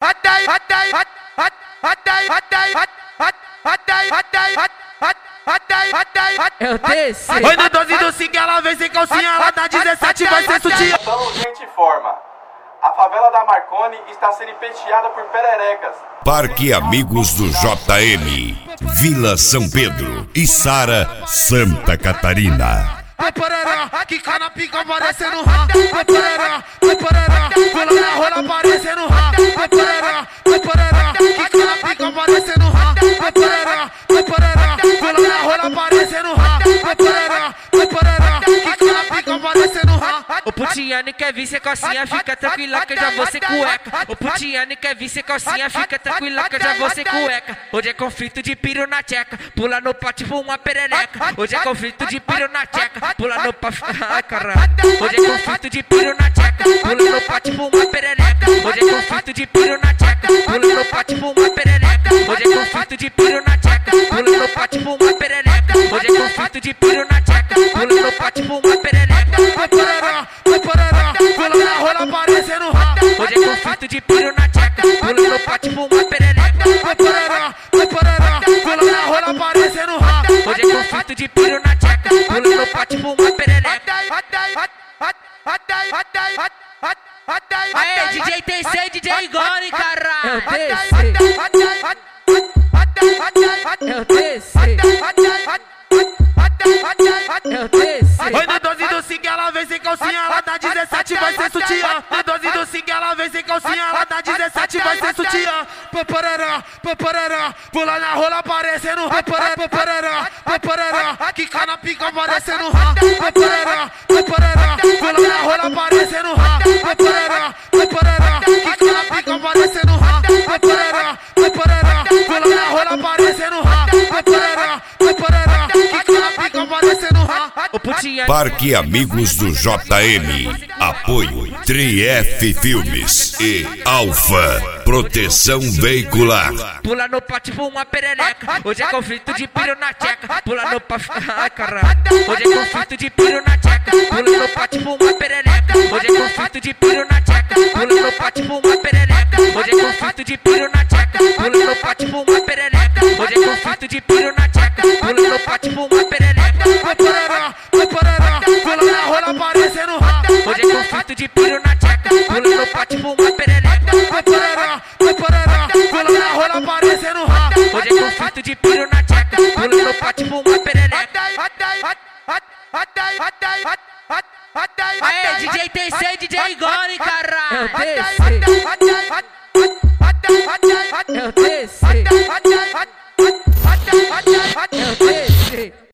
Eu desci. Oi no 12 do 5, ela vem sem calcinha, ela dá 17, vai ser sutiã. Então, gente, informa. A favela da Marconi está sendo empeteada por pererecas. Parque Amigos do JM, Vila São Pedro, Içara, Santa Catarina. Vai parará, quica na pica parecendo rá. Vai parará, pula na rola parecendo rá. Vai parará, quica na pica parecendo rá. Vai parará, pula na rola parecendo rá. Vai parará, quica na pica parecendo rá. O Putiane quer vir sem calcinha, fica tranquila que eu já vou sem cueca. O Putiane quer vir sem calcinha, fica tranquila que eu já vou sem cueca. Hoje é conflito de piro na tcheca, pula no pá tipo uma perereca. Hoje é conflito de piro na tcheca, pula no pá, ai caralho. Hoje é conflito de piro na tcheca, pula no pá tipo uma perereca. Hoje é conflito de piro na tcheca, pula no pá tipo uma perereca. Hoje é conflito de piro na tcheca, pula no pá tipo uma perereca. Hoje é conflito de piro na tcheca, pula no pá tipo uma perereca. Vai parará, pula na rola parecendo rá. Hoje é conflito de piro na tcheca, pula no pá tipo uma perereca. Vai parará, pula na rola parecendo rá. Hoje é conflito de piro na tcheca, pula no pá tipo uma perereca. Aê, DJ TC, DJ Igor, caralho. Eu desci. Oi no 12 do 5, ela vem sem calcinha, ela dá 17, vai ser sutiã. No 12 do 5, ela vem sem calcinha, ela dá 17, vai ser sutiã. Paparará, pula na rola parecendo rá. Paparará, quica na pica parecendo rá. Paparará, pula na rola parecendo rá. Paparará, quica na pica parecendo rá. Paparará, pula na rola parecendo rá. Paparará, quica na pica parecendo rá. O Putiane Parque Amigos do JM, apoio Trief Filmes e Alfa Proteção Veicular. pula no pá tipo uma perereca. Hoje é conflito de piro na tcheca, pula no pá, ai caralho. Hoje é conflito de piro na tcheca, pula no pá tipo uma perereca. Hoje é conflito de piro na tcheca, pula no pá tipo uma perereca. Hoje é conflito de piro na tcheca, pula no pá tipo uma perereca. Hoje é conflito de piro na tcheca, pula no pá tipo uma perereca. Vai parará, pula na rola parecendo rá. Hoje é conflito de piro na tcheca, pula no pá tipo uma perereca. Vai parará, pula na rola parecendo rá. Hoje é conflito de piro na tcheca, pula no pá tipo uma perereca. Aê, DJ TC, DJ Igor, caralho. Eu desci.